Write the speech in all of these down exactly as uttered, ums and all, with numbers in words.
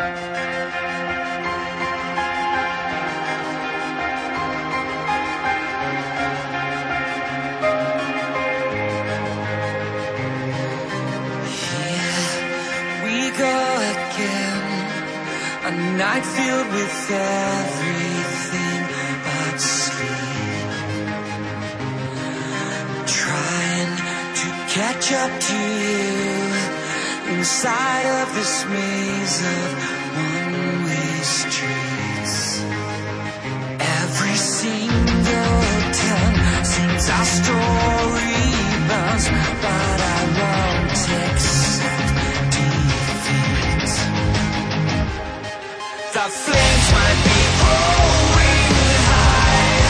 A night filled with everything but sleep, trying to catch up to you inside of this maze of one-way streets. Every single tongue sings our story burns, but I won't accept defeat. The flames might be growing high,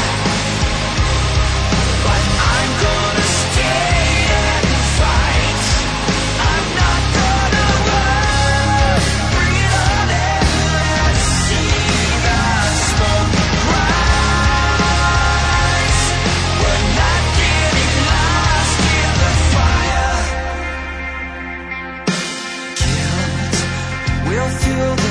but I'm gonna stay and fight. I'm not gonna run, breathe on and let's see the smoke rise. We're not getting lost in the fire. Guilt will fill the